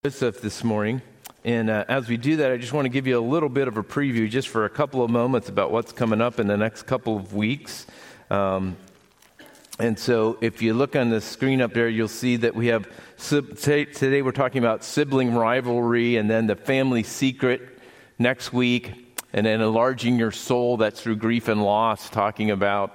Joseph this morning, and as we do that, I just want to give you a little bit of a preview just for a couple of moments about what's coming up in the next couple of weeks. And so if you look on the screen up there, you'll see that we have, today we're talking about sibling rivalry, and then the family secret next week, and then enlarging your soul, that's through grief and loss, talking about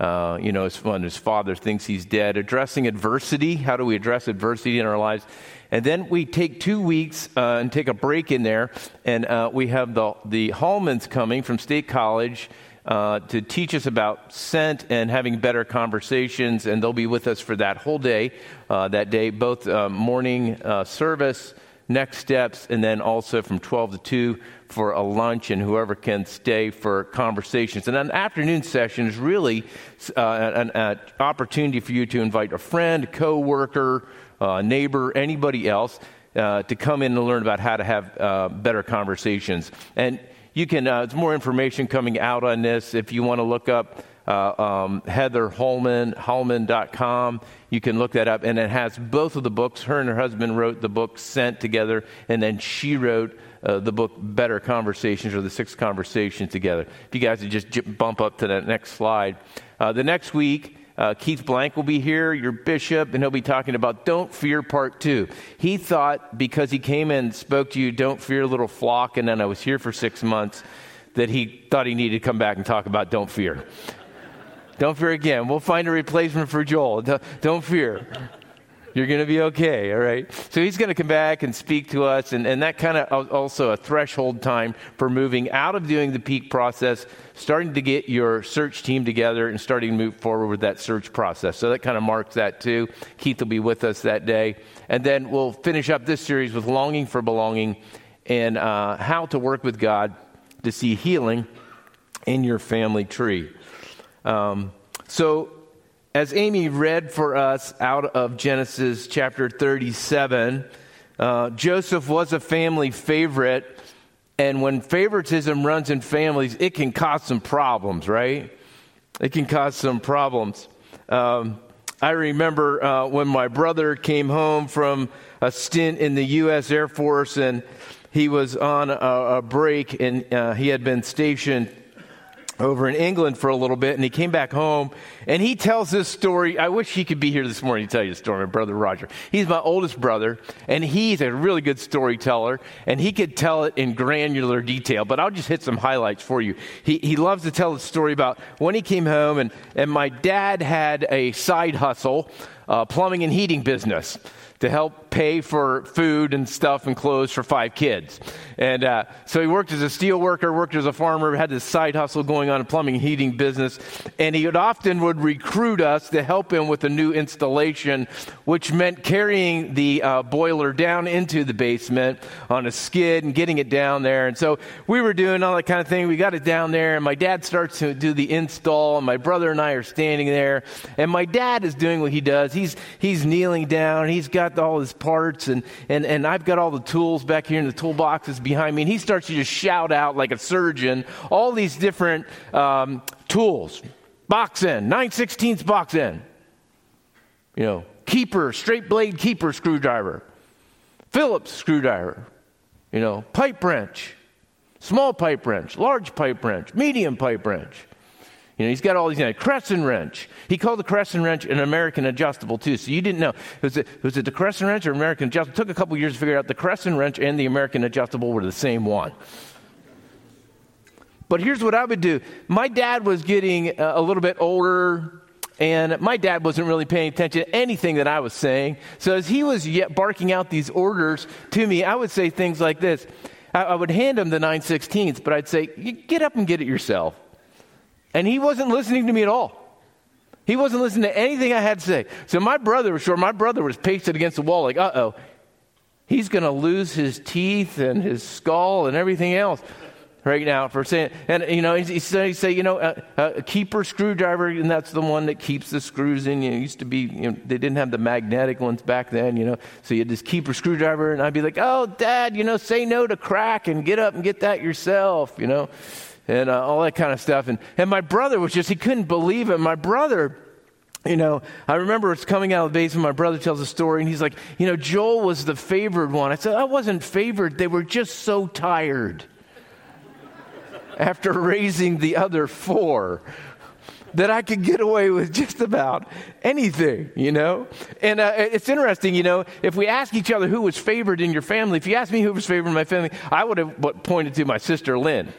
his father thinks he's dead. Addressing adversity, how do we address adversity in our lives? And then we take 2 weeks and take a break in there, and we have the Hallmans coming from State College to teach us about scent and having better conversations, and they'll be with us for that whole day, both morning service, next steps, and then also from 12 to 2 for a lunch, and whoever can stay for conversations. And an afternoon session is really an opportunity for you to invite a friend, a coworker, neighbor, anybody else to come in and learn about how to have better conversations. And you can, there's more information coming out on this. If you want to look up Heather Hallman.com, you can look that up. And it has both of the books. Her and her husband wrote the book Scent together, and then she wrote the book Better Conversations, or the 6 Conversations together. If you guys would just bump up to that next slide. The next week, Keith Blank will be here, your bishop, and he'll be talking about Don't Fear Part 2. He thought, because he came and spoke to you, Don't Fear, Little Flock, and then I was here for 6 months, that he thought he needed to come back and talk about Don't Fear. Don't fear again. We'll find a replacement for Joel. Don't fear. You're going to be okay, all right? So he's going to come back and speak to us, and that kind of also a threshold time for moving out of doing the peak process, starting to get your search team together and starting to move forward with that search process. So that kind of marks that too. Keith will be with us that day. And then we'll finish up this series with Longing for Belonging and how to work with God to see healing in your family tree. As Amy read for us out of Genesis chapter 37, Joseph was a family favorite, and when favoritism runs in families, it can cause some problems, right? It can cause some problems. I remember when my brother came home from a stint in the U.S. Air Force, and he was on a break, and he had been stationed over in England for a little bit, and he came back home, and he tells this story. I wish he could be here this morning to tell you the story, my brother Roger. He's my oldest brother, and he's a really good storyteller, and he could tell it in granular detail, but I'll just hit some highlights for you. He loves to tell the story about when he came home, and my dad had a side hustle, plumbing and heating business, to help pay for food and stuff and clothes for 5 kids. And so he worked as a steel worker, worked as a farmer, had this side hustle going on in plumbing and heating business. And he often would recruit us to help him with a new installation, which meant carrying the boiler down into the basement on a skid and getting it down there. And so we were doing all that kind of thing. We got it down there, and my dad starts to do the install, and my brother and I are standing there. And my dad is doing what he does. He's kneeling down. He's got all his parts, and I've got all the tools back here in the toolboxes behind me, and he starts to just shout out like a surgeon all these different tools. Box end, 9/16 box end, keeper, straight blade keeper screwdriver, Phillips screwdriver, pipe wrench, small pipe wrench, large pipe wrench, medium pipe wrench. He's got all these, crescent wrench. He called the crescent wrench an American adjustable too. So you didn't know. Was it the crescent wrench or American adjustable? It took a couple years to figure out the crescent wrench and the American adjustable were the same one. But here's what I would do. My dad was getting a little bit older, and my dad wasn't really paying attention to anything that I was saying. So as he was barking out these orders to me, I would say things like this. I would hand him the 9/16, but I'd say, you get up and get it yourself. And he wasn't listening to me at all. He wasn't listening to anything I had to say. So my brother was sure. My brother was pasted against the wall like, uh-oh, he's going to lose his teeth and his skull and everything else right now for saying. And, he say, a keeper screwdriver, and that's the one that keeps the screws in. It used to be, they didn't have the magnetic ones back then, So you had this keeper screwdriver, and I'd be like, oh, Dad, say no to crack and get up and get that yourself, And all that kind of stuff. And my brother was he couldn't believe it. My brother I remember it's coming out of the basement. My brother tells a story, and he's like, Joel was the favored one. I said, I wasn't favored. They were just so tired after raising the other 4 that I could get away with just about anything, And it's interesting, if we ask each other who was favored in your family, if you ask me who was favored in my family, I would have pointed to my sister Lynn,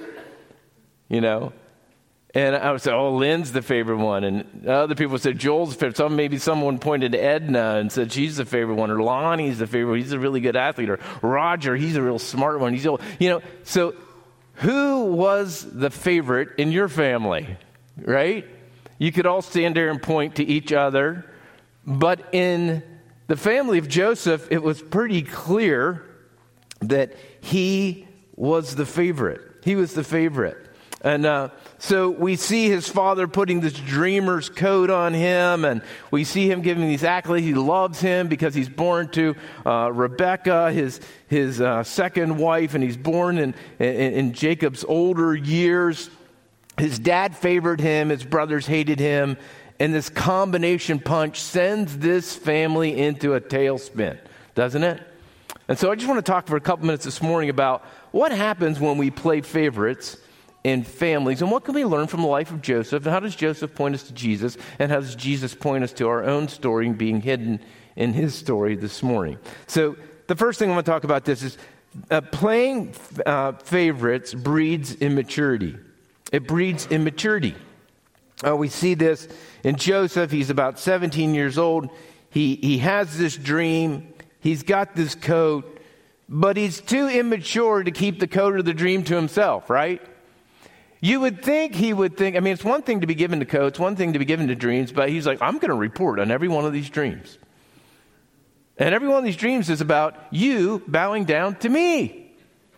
And I would say, Lynn's the favorite one. And other people said Joel's the favorite. Maybe someone pointed to Edna and said she's the favorite one. Or Lonnie's the favorite. He's a really good athlete. Or Roger, he's a real smart one. He's old. So who was the favorite in your family, right? You could all stand there and point to each other. But in the family of Joseph, it was pretty clear that he was the favorite. He was the favorite. And so we see his father putting this dreamer's coat on him, and we see him giving these accolades. He loves him because he's born to Rebekah, his second wife, and he's born in Jacob's older years. His dad favored him. His brothers hated him. And this combination punch sends this family into a tailspin, doesn't it? And so I just want to talk for a couple minutes this morning about what happens when we play favorites in families, and what can we learn from the life of Joseph, and how does Joseph point us to Jesus, and how does Jesus point us to our own story and being hidden in his story this morning. So the first thing I want to talk about this is playing favorites breeds immaturity. It breeds immaturity. We see this in Joseph. He's about 17 years old. He has this dream. He's got this coat, but he's too immature to keep the coat or the dream to himself, right? You would think he would think, it's one thing to be given to coats, one thing to be given to dreams, but he's like, I'm going to report on every one of these dreams. And every one of these dreams is about you bowing down to me.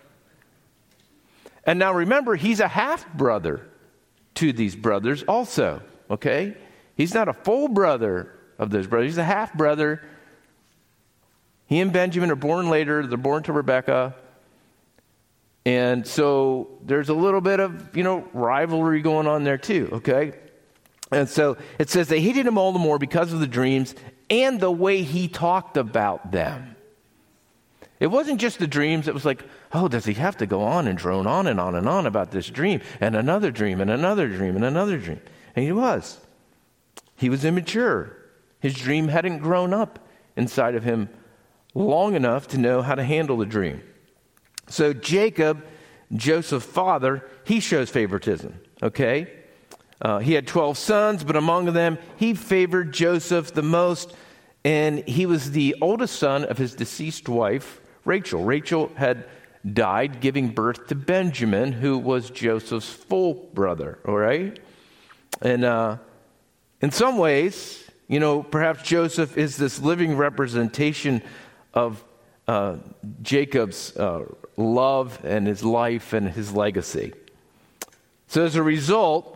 And now remember, he's a half-brother to these brothers also, okay? He's not a full brother of those brothers. He's a half-brother. He and Benjamin are born later. They're born to Rebekah. And so there's a little bit of, rivalry going on there too, okay? And so it says they hated him all the more because of the dreams and the way he talked about them. It wasn't just the dreams. It was like, does he have to go on and drone on and on and on about this dream and another dream and another dream and another dream? And he was. He was immature. His dream hadn't grown up inside of him long enough to know how to handle the dream. So Jacob, Joseph's father, he shows favoritism, okay? He had 12 sons, but among them, he favored Joseph the most, and he was the oldest son of his deceased wife, Rachel. Rachel had died giving birth to Benjamin, who was Joseph's full brother, all right? And in some ways, perhaps Joseph is this living representation of Jacob's love and his life and his legacy. So as a result,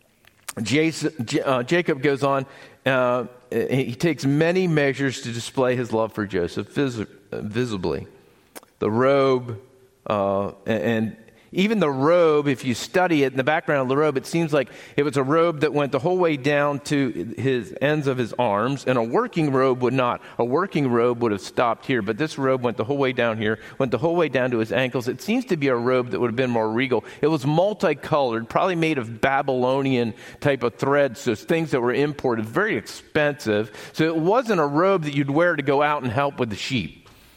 Jacob goes on, he takes many measures to display his love for Joseph visibly. The robe, and even the robe, if you study it in the background of the robe, it seems like it was a robe that went the whole way down to his ends of his arms, and a working robe would not. A working robe would have stopped here, but this robe went the whole way down here, went the whole way down to his ankles. It seems to be a robe that would have been more regal. It was multicolored, probably made of Babylonian type of threads, so things that were imported, very expensive. So it wasn't a robe that you'd wear to go out and help with the sheep.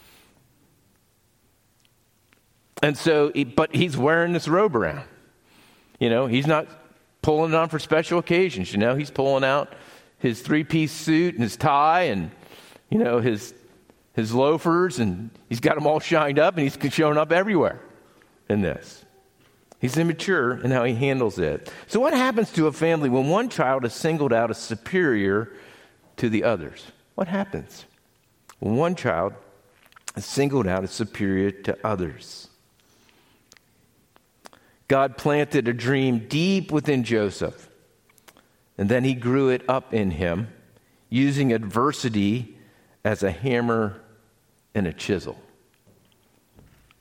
And so, but he's wearing this robe around. He's not pulling it on for special occasions. He's pulling out his 3-piece suit and his tie and, his loafers, and he's got them all shined up, and he's showing up everywhere in this. He's immature in how he handles it. So what happens to a family when one child is singled out as superior to the others? What happens when one child is singled out as superior to others? God planted a dream deep within Joseph, and then he grew it up in him, using adversity as a hammer and a chisel.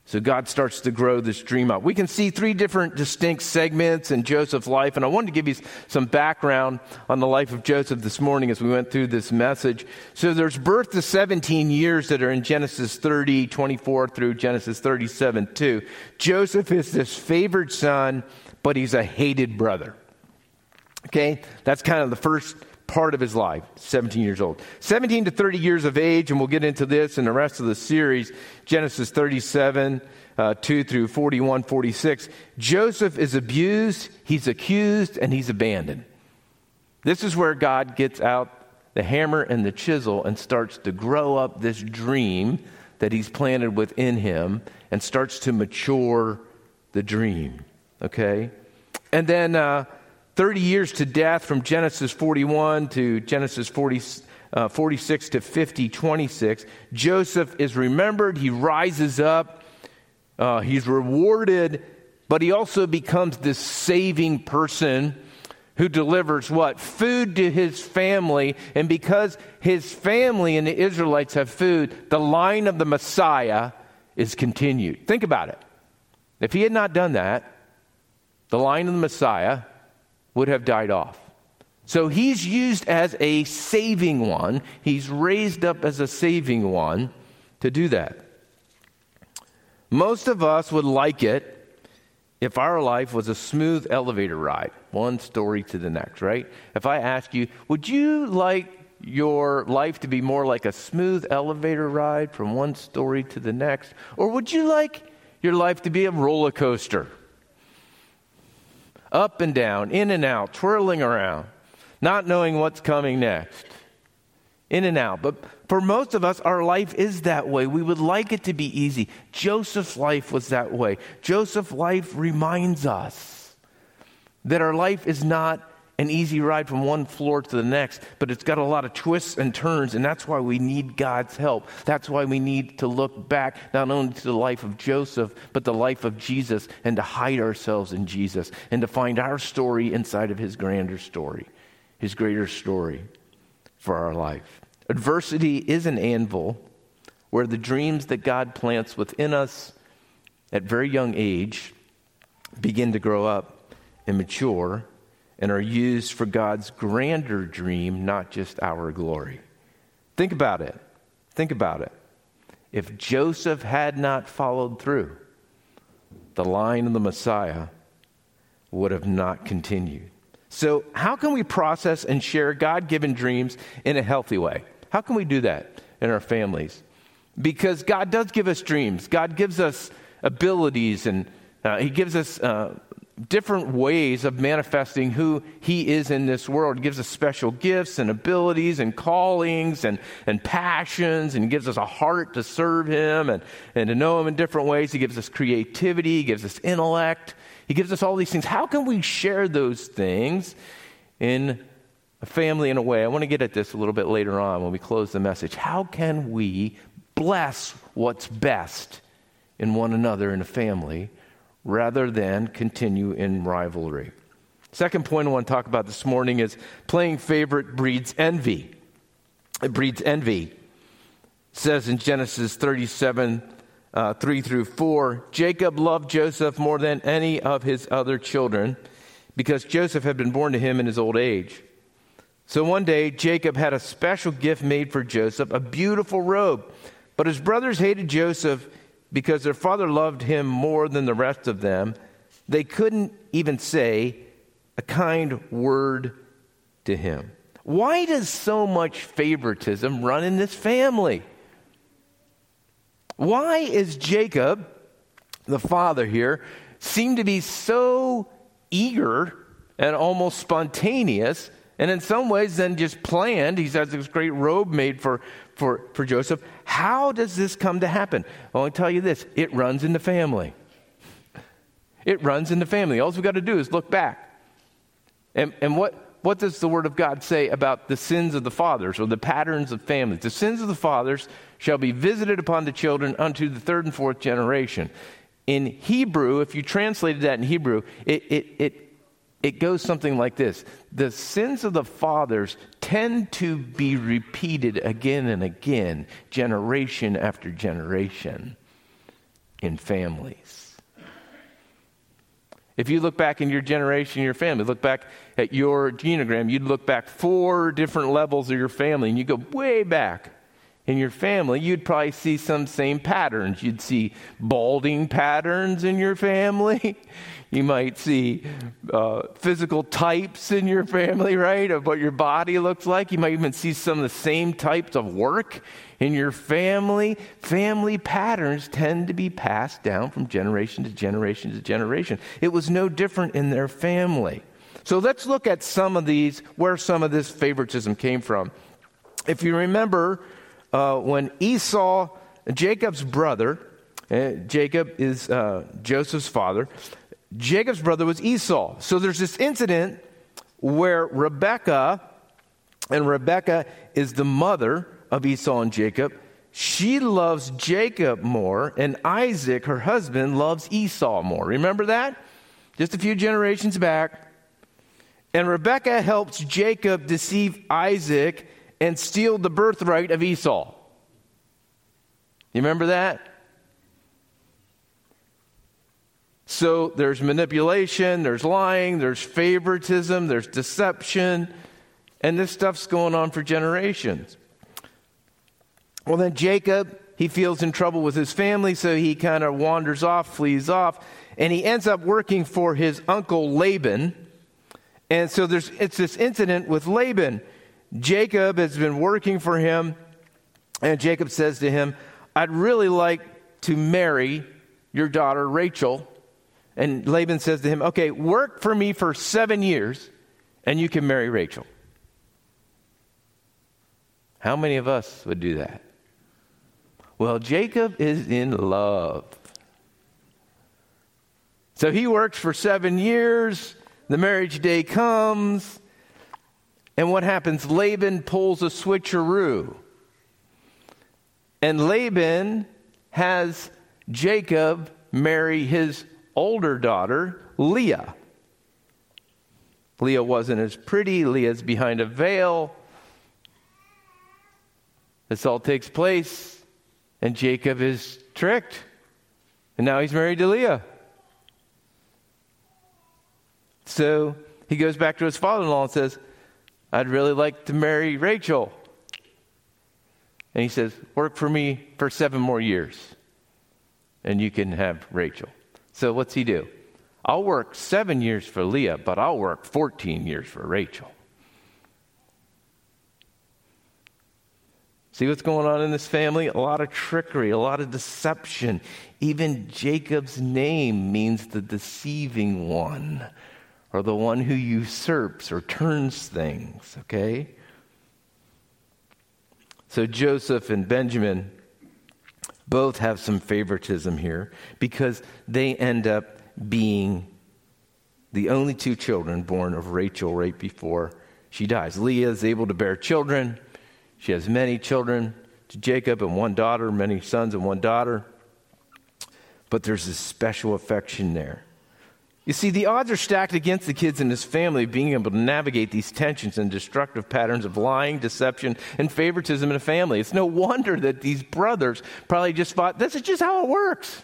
So God starts to grow this dream up. We can see three different distinct segments in Joseph's life, and I wanted to give you some background on the life of Joseph this morning as we went through this message. So there's birth to 17 years that are in Genesis 30:24 through Genesis 37:2. Joseph is this favored son, but he's a hated brother. Okay, that's kind of the first part of his life, 17 years old. 17 to 30 years of age, and we'll get into this in the rest of the series, Genesis 37, 2 through 41, 46. Joseph is abused, he's accused, and he's abandoned. This is where God gets out the hammer and the chisel and starts to grow up this dream that he's planted within him and starts to mature the dream, okay? And then 30 years to death from Genesis 41 to Genesis 46 to 26. Joseph is remembered. He rises up. He's rewarded, but he also becomes this saving person who delivers what? Food to his family. And because his family and the Israelites have food, the line of the Messiah is continued. Think about it. If he had not done that, the line of the Messiah would have died off. So he's used as a saving one. He's raised up as a saving one to do that. Most of us would like it if our life was a smooth elevator ride, one story to the next, right? If I ask you, would you like your life to be more like a smooth elevator ride from one story to the next? Or would you like your life to be a roller coaster? Up and down, in and out, twirling around, not knowing what's coming next. In and out. But for most of us, our life is that way. We would like it to be easy. Joseph's life was that way. Joseph's life reminds us that our life is not an easy ride from one floor to the next, but it's got a lot of twists and turns, and that's why we need God's help. That's why we need to look back not only to the life of Joseph, but the life of Jesus, and to hide ourselves in Jesus, and to find our story inside of his grander story, his greater story for our life. Adversity is an anvil where the dreams that God plants within us at very young age begin to grow up and mature and are used for God's grander dream, not just our glory. Think about it. Think about it. If Joseph had not followed through, the line of the Messiah would have not continued. So how can we process and share God-given dreams in a healthy way? How can we do that in our families? Because God does give us dreams. God gives us abilities, and he gives us different ways of manifesting who he is in this world. He gives us special gifts and abilities and callings and passions, and he gives us a heart to serve him and to know him in different ways. He gives us creativity. He gives us intellect. He gives us all these things. How can we share those things in a family in a way? I want to get at this a little bit later on when we close the message. How can we bless what's best in one another in a family rather than continue in rivalry? Second point I want to talk about this morning is playing favorite breeds envy. It breeds envy. It says in Genesis 37, 3 through 4, Jacob loved Joseph more than any of his other children because Joseph had been born to him in his old age. So one day, Jacob had a special gift made for Joseph, a beautiful robe. But his brothers hated Joseph because their father loved him more than the rest of them. They couldn't even say a kind word to him. Why does so much favoritism run in this family? Why is Jacob, the father here, seem to be so eager and almost spontaneous, and in some ways then just planned? He has this great robe made for Joseph. How does this come to happen? Well, I'll tell you this. It runs in the family. It runs in the family. All we've got to do is look back. And what does the Word of God say about the sins of the fathers or the patterns of families? The sins of the fathers shall be visited upon the children unto the third and fourth generation. In Hebrew, if you translated that in Hebrew, it goes something like this. The sins of the fathers tend to be repeated again and again, generation after generation. in families. If you look back in your generation, your family, look back at your genogram, you'd look back 4 different levels of your family, and you go way back in your family, you'd probably see some same patterns. You'd see balding patterns in your family. You might see physical types in your family, right, of what your body looks like. You might even see some of the same types of work in your family. Family patterns tend to be passed down from generation to generation to generation. It was no different in their family. So let's look at some of these, where some of this favoritism came from. If you remember, when Esau, Jacob's brother, Jacob is Joseph's father, Jacob's brother was Esau. So there's this incident where Rebekah is the mother of Esau and Jacob. She loves Jacob more, and Isaac, her husband, loves Esau more. Remember that? Just a few generations back. And Rebekah helps Jacob deceive Isaac and steal the birthright of Esau. You remember that? So there's manipulation, there's lying, there's favoritism, there's deception, and this stuff's going on for generations. Well, then Jacob, he feels in trouble with his family, so he kind of wanders off, flees off, and he ends up working for his uncle Laban. And so it's this incident with Laban. Jacob has been working for him, and Jacob says to him, I'd really like to marry your daughter Rachel. And Laban says to him, okay, work for me for 7 years, and you can marry Rachel. How many of us would do that? Well, Jacob is in love. So he works for 7 years, the marriage day comes, and what happens? Laban pulls a switcheroo. And Laban has Jacob marry his older daughter, Leah. Leah wasn't as pretty. Leah's behind a veil. This all takes place, and Jacob is tricked. And now he's married to Leah. So he goes back to his father-in-law and says, I'd really like to marry Rachel. And he says, work for me for 7 more years, and you can have Rachel. So what's he do? I'll work 7 years for Leah, but I'll work 14 years for Rachel. See what's going on in this family? A lot of trickery, a lot of deception. Even Jacob's name means the deceiving one, or the one who usurps or turns things, okay? So Joseph and Benjamin both have some favoritism here because they end up being the only 2 children born of Rachel right before she dies. Leah is able to bear children. She has many children to Jacob and 1 daughter, many sons and 1 daughter. But there's this special affection there. You see, the odds are stacked against the kids in this family being able to navigate these tensions and destructive patterns of lying, deception, and favoritism in a family. It's no wonder that these brothers probably just thought, this is just how it works.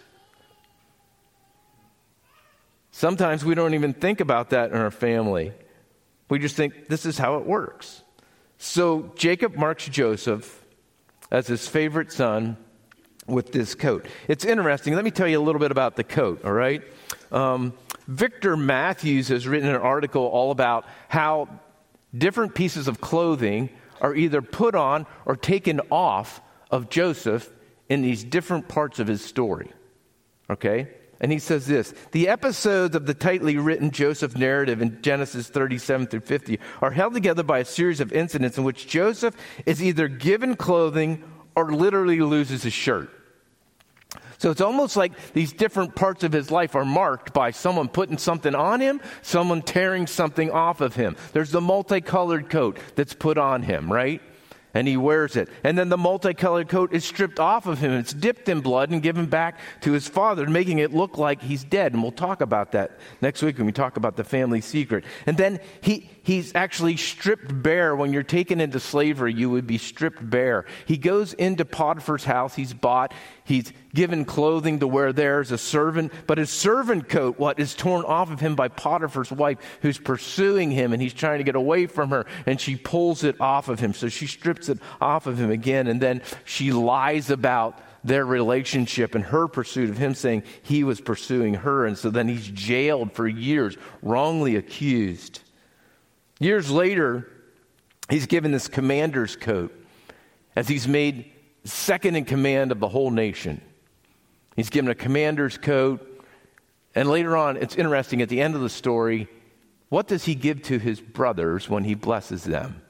Sometimes we don't even think about that in our family. We just think, this is how it works. So Jacob marks Joseph as his favorite son with this coat. It's interesting. Let me tell you a little bit about the coat, all right? Victor Matthews has written an article all about how different pieces of clothing are either put on or taken off of Joseph in these different parts of his story. Okay? And he says this, the episodes of the tightly written Joseph narrative in Genesis 37 through 50 are held together by a series of incidents in which Joseph is either given clothing or literally loses his shirt. So it's almost like these different parts of his life are marked by someone putting something on him, someone tearing something off of him. There's the multicolored coat that's put on him, right? And he wears it. And then the multicolored coat is stripped off of him. It's dipped in blood and given back to his father, making it look like he's dead. And we'll talk about that next week when we talk about the family secret. And then he's actually stripped bare. When you're taken into slavery, you would be stripped bare. He goes into Potiphar's house. He's bought. He's given clothing to wear there as a servant, but his servant coat, is torn off of him by Potiphar's wife, who's pursuing him, and he's trying to get away from her, and she pulls it off of him. So she strips it off of him again, and then she lies about their relationship and her pursuit of him, saying he was pursuing her. And so then he's jailed for years, wrongly accused. Years later, he's given this commander's coat as he's made second in command of the whole nation. He's given a commander's coat. And later on, it's interesting, at the end of the story, what does he give to his brothers when he blesses them?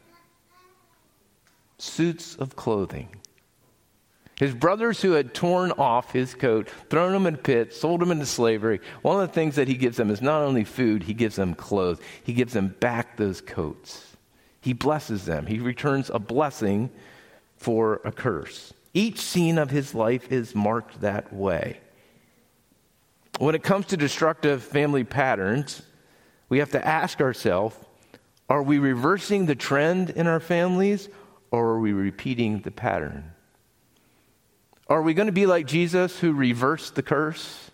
Suits of clothing. His brothers who had torn off his coat, thrown him in a pit, sold him into slavery, one of the things that he gives them is not only food, he gives them clothes. He gives them back those coats. He blesses them. He returns a blessing for a curse. Each scene of his life is marked that way. When it comes to destructive family patterns, we have to ask ourselves, are we reversing the trend in our families, or are we repeating the pattern? Are we going to be like Jesus, who reversed the curse?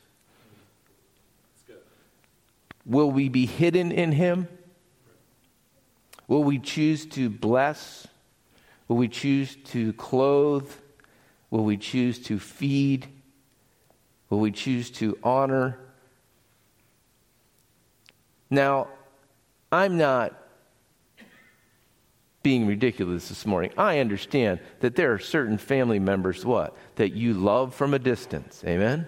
Will we be hidden in him? Will we choose to bless? Will we choose to clothe? Will we choose to feed? Will we choose to honor? Now, I'm not being ridiculous this morning. I understand that there are certain family members, that you love from a distance. Amen?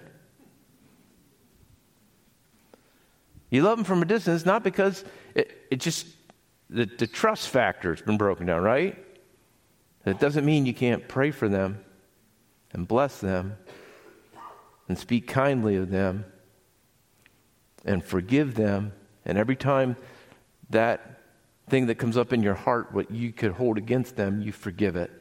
You love them from a distance not because it just, the trust factor has been broken down, right? That doesn't mean you can't pray for them and bless them and speak kindly of them and forgive them. And every time that thing that comes up in your heart, what you could hold against them, you forgive it.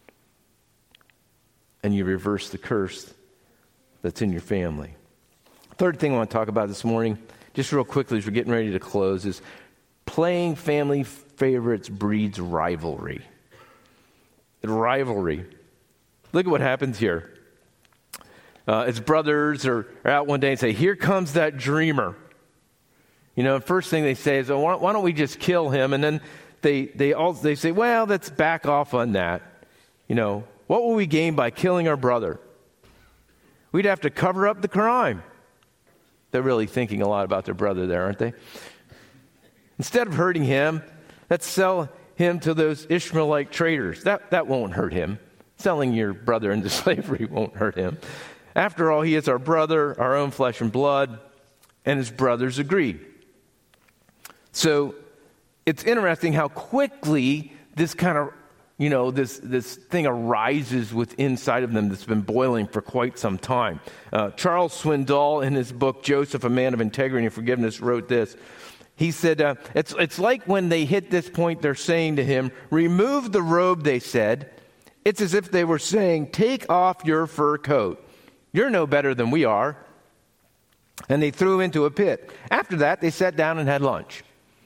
And you reverse the curse that's in your family. Third thing I want to talk about this morning, just real quickly as we're getting ready to close, is playing family favorites breeds rivalry. Rivalry. Look at what happens here. His brothers are out one day and say, "Here comes that dreamer." First thing they say is, why don't we just kill him? And then they say, well, let's back off on that. What will we gain by killing our brother? We'd have to cover up the crime. They're really thinking a lot about their brother there, aren't they? Instead of hurting him, let's sell him to those Ishmaelite traders. That won't hurt him. Selling your brother into slavery won't hurt him. After all, he is our brother, our own flesh and blood, and his brothers agreed. So it's interesting how quickly this kind of, this thing arises inside of them that's been boiling for quite some time. Charles Swindoll, in his book, Joseph, a Man of Integrity and Forgiveness, wrote this. He said, it's like when they hit this point, they're saying to him, "Remove the robe," they said. It's as if they were saying, "Take off your fur coat. You're no better than we are." And they threw him into a pit. After that, they sat down and had lunch.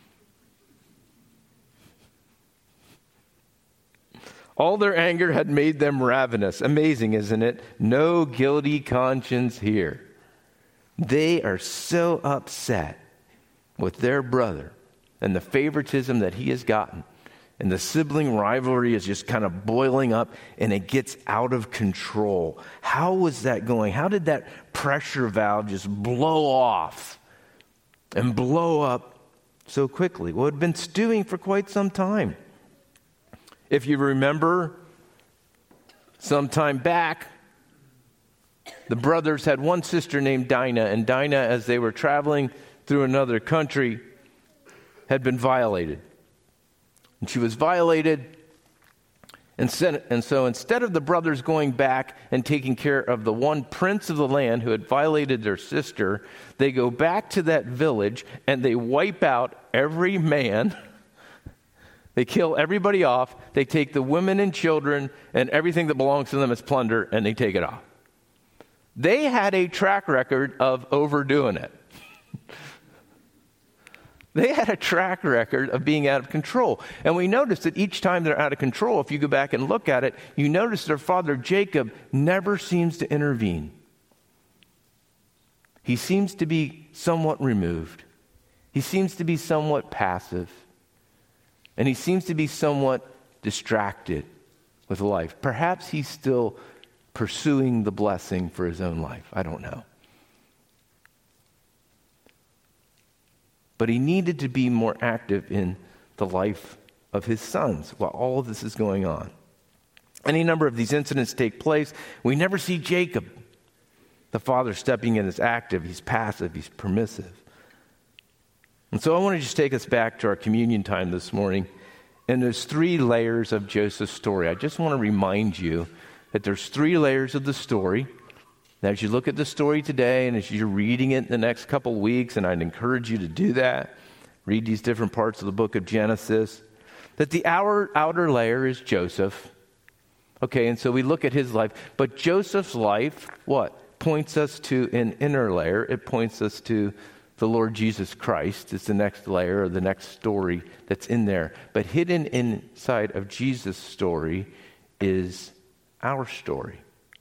All their anger had made them ravenous. Amazing, isn't it? No guilty conscience here. They are so upset with their brother and the favoritism that he has gotten. And the sibling rivalry is just kind of boiling up, and it gets out of control. How was that going? How did that pressure valve just blow off and blow up so quickly? Well, it had been stewing for quite some time. If you remember, some time back, the brothers had one sister named Dinah, and Dinah, as they were traveling through another country, had been violated. And she was violated, and so instead of the brothers going back and taking care of the one prince of the land who had violated their sister, they go back to that village and they wipe out every man. They kill everybody off. They take the women and children and everything that belongs to them as plunder, and they take it off. They had a track record of overdoing it. They had a track record of being out of control. And we notice that each time they're out of control, if you go back and look at it, you notice their father Jacob never seems to intervene. He seems to be somewhat removed. He seems to be somewhat passive. And he seems to be somewhat distracted with life. Perhaps he's still pursuing the blessing for his own life. I don't know. But he needed to be more active in the life of his sons while all of this is going on. Any number of these incidents take place. We never see Jacob, the father, stepping in as active. He's passive. He's permissive. And so I want to just take us back to our communion time this morning. And there's 3 layers of Joseph's story. I just want to remind you that there's 3 layers of the story. Now, as you look at the story today and as you're reading it in the next couple of weeks, and I'd encourage you to do that, read these different parts of the book of Genesis, that the outer layer is Joseph. Okay, and so we look at his life. But Joseph's life, what? Points us to an inner layer. It points us to the Lord Jesus Christ. It's the next layer or the next story that's in there. But hidden inside of Jesus' story is our story.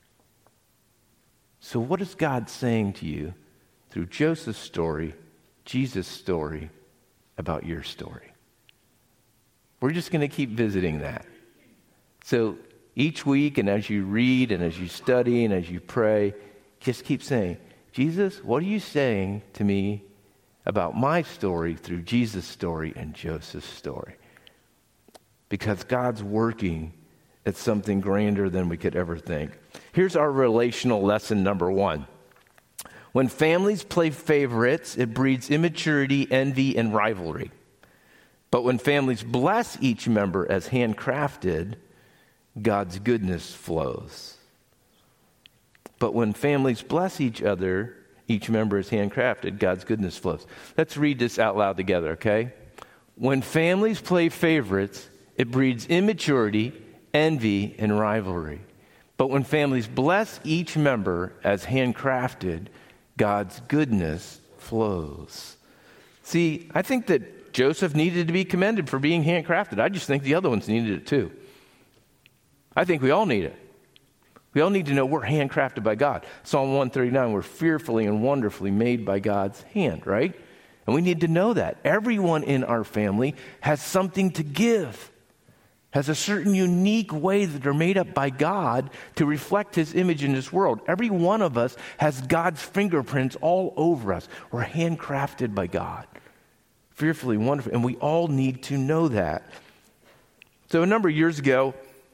So what is God saying to you through Joseph's story, Jesus' story, about your story? We're just going to keep visiting that. So each week, and as you read and as you study and as you pray, just keep saying, Jesus, what are you saying to me about my story through Jesus' story and Joseph's story? Because God's working at something grander than we could ever think. Here's our relational lesson number 1. When families play favorites, it breeds immaturity, envy, and rivalry. But when families bless each member as handcrafted, God's goodness flows. But when families bless each other, each member is handcrafted, God's goodness flows. Let's read this out loud together, okay? When families play favorites, it breeds immaturity, envy, and rivalry. But when families bless each member as handcrafted, God's goodness flows. See, I think that Joseph needed to be commended for being handcrafted. I just think the other ones needed it too. I think we all need it. We all need to know we're handcrafted by God. Psalm 139, we're fearfully and wonderfully made by God's hand, right? And we need to know that. Everyone in our family has something to give, has a certain unique way that they're made up by God to reflect His image in this world. Every one of us has God's fingerprints all over us. We're handcrafted by God. Fearfully, wonderfully, and we all need to know that. So a number of years ago,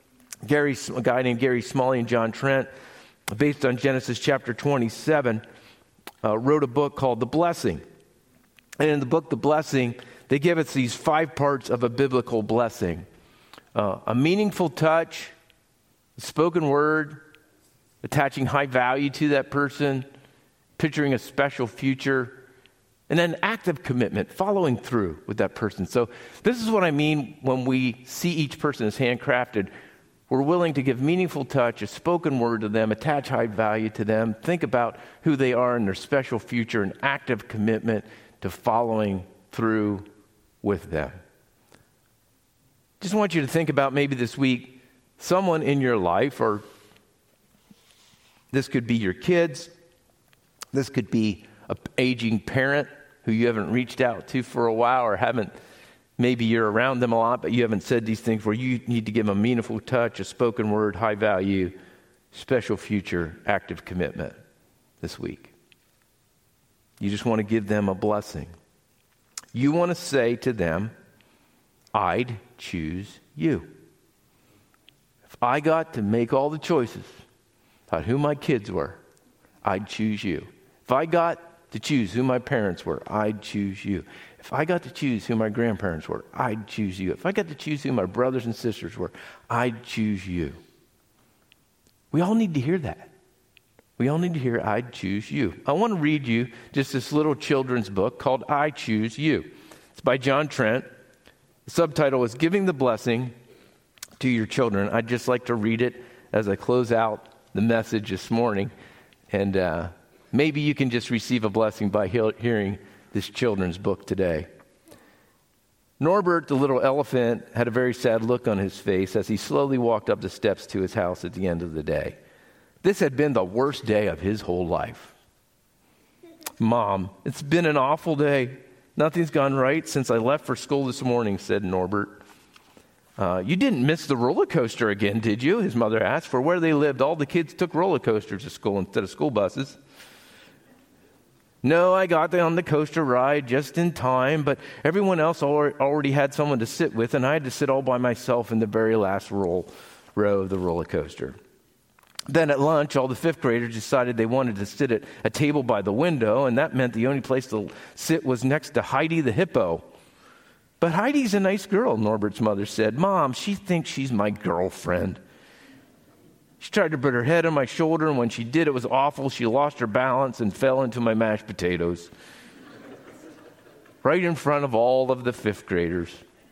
a guy named Gary Smalley and John Trent, based on Genesis chapter 27, wrote a book called The Blessing. And in the book, The Blessing, they give us these 5 parts of a biblical blessing. A meaningful touch, a spoken word, attaching high value to that person, picturing a special future, and then active commitment, following through with that person. So this is what I mean when we see each person as handcrafted. We're willing to give meaningful touch, a spoken word to them, attach high value to them, think about who they are and their special future, an active commitment to following through with them. Just want you to think about maybe this week, someone in your life, or this could be your kids, this could be an aging parent who you haven't reached out to for a while, or maybe you're around them a lot, but you haven't said these things, where you need to give them a meaningful touch, a spoken word, high value, special future, active commitment this week. You just want to give them a blessing. You want to say to them, I'd choose you. If I got to make all the choices about who my kids were, I'd choose you. If I got to choose who my parents were, I'd choose you. If I got to choose who my grandparents were, I'd choose you. If I got to choose who my brothers and sisters were, I'd choose you. We all need to hear that. We all need to hear, I'd choose you. I want to read you just this little children's book called I Choose You. It's by John Trent. The subtitle is Giving the Blessing to Your Children. I'd just like to read it as I close out the message this morning. And maybe you can just receive a blessing by hearing this children's book today. Norbert, the little elephant, had a very sad look on his face as he slowly walked up the steps to his house at the end of the day. This had been the worst day of his whole life. "Mom, it's been an awful day. Nothing's gone right since I left for school this morning," said Norbert. You didn't miss the roller coaster again, did you?" his mother asked. For where they lived, all the kids took roller coasters to school instead of school buses. "No, I got on the coaster ride just in time, but everyone else already had someone to sit with, and I had to sit all by myself in the very last row of the roller coaster." Then at lunch, all the fifth graders decided they wanted to sit at a table by the window, and that meant the only place to sit was next to Heidi the hippo. "But Heidi's a nice girl," Norbert's mother said. "Mom, she thinks she's my girlfriend. She tried to put her head on my shoulder, and when she did, it was awful. She lost her balance and fell into my mashed potatoes." Right in front of all of the fifth graders.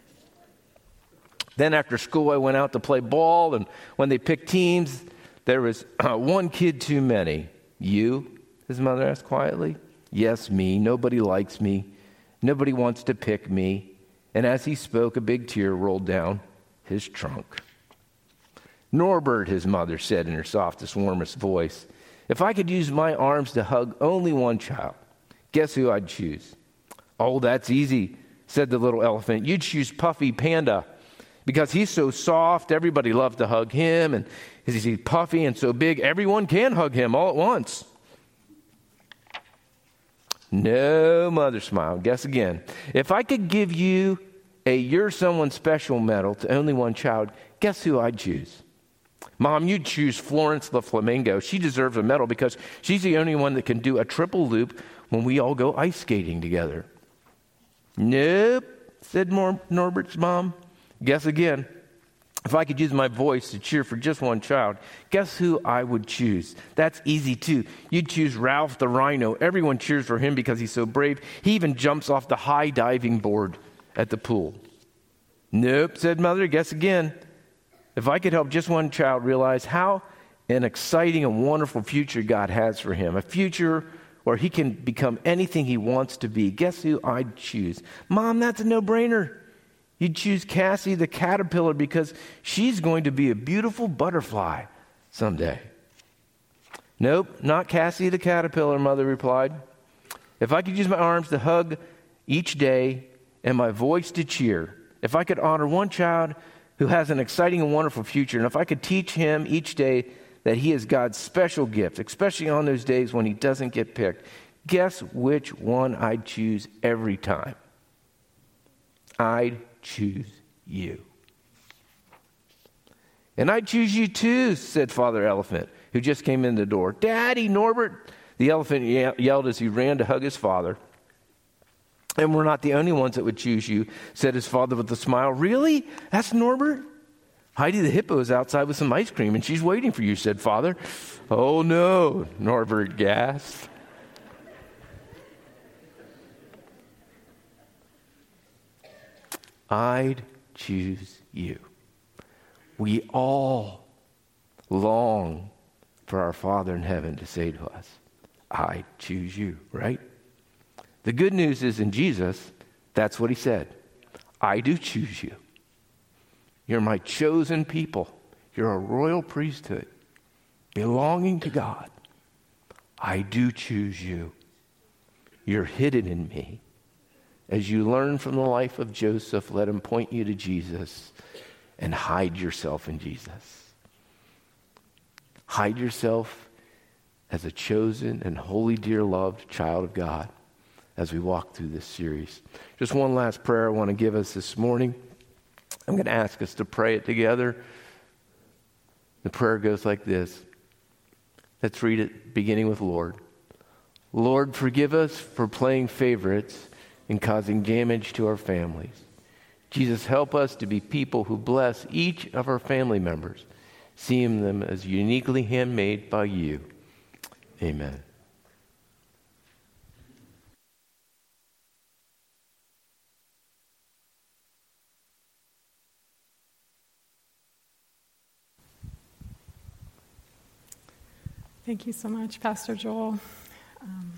Then after school, I went out to play ball, and when they picked teams, there was one kid too many. "You?" his mother asked quietly. "Yes, me. Nobody likes me. Nobody wants to pick me." And as he spoke, a big tear rolled down his trunk. "Norbert," his mother said in her softest, warmest voice, "if I could use my arms to hug only one child, guess who I'd choose?" "Oh, that's easy," said the little elephant. "You'd choose Puffy Panda because he's so soft. Everybody loves to hug him, and he's puffy and so big, everyone can hug him all at once." "No," mother smiled. "Guess again. If I could give you a You're Someone Special medal to only one child, guess who I'd choose?" "Mom, you'd choose Florence the Flamingo. She deserves a medal because she's the only one that can do a triple loop when we all go ice skating together." "Nope," said Norbert's mom. "Guess again. If I could use my voice to cheer for just one child, guess who I would choose?" "That's easy too. You'd choose Ralph the Rhino. Everyone cheers for him because he's so brave. He even jumps off the high diving board at the pool." "Nope," said mother. "Guess again. If I could help just one child realize how an exciting and wonderful future God has for him, a future where he can become anything he wants to be, guess who I'd choose?" "Mom, that's a no-brainer. You'd choose Cassie the caterpillar because she's going to be a beautiful butterfly someday." "Nope, not Cassie the caterpillar," mother replied. "If I could use my arms to hug each day and my voice to cheer, if I could honor one child who has an exciting and wonderful future, and if I could teach him each day that he is God's special gift, especially on those days when he doesn't get picked, guess which one I'd choose every time? I'd choose you." "And I'd choose you too," said Father Elephant, who just came in the door. "Daddy, Norbert," the elephant yelled as he ran to hug his father. "And we're not the only ones that would choose you," said his father with a smile. "Really? That's Norbert?" "Heidi the hippo is outside with some ice cream, and she's waiting for you," said father. "Oh no," Norbert gasped. I'd choose you. We all long for our Father in heaven to say to us, "I choose you," right? The good news is in Jesus, that's what he said. "I do choose you. You're my chosen people. You're a royal priesthood belonging to God. I do choose you. You're hidden in me. As you learn from the life of Joseph, let him point you to Jesus and hide yourself in Jesus. Hide yourself as a chosen and holy, dear, loved child of God as we walk through this series. Just one last prayer I want to give us this morning. I'm going to ask us to pray it together. The prayer goes like this. Let's read it beginning with Lord. Lord, forgive us for playing favorites and causing damage to our families. Jesus, help us to be people who bless each of our family members, seeing them as uniquely handmade by you. Amen. Thank you so much, Pastor Joel.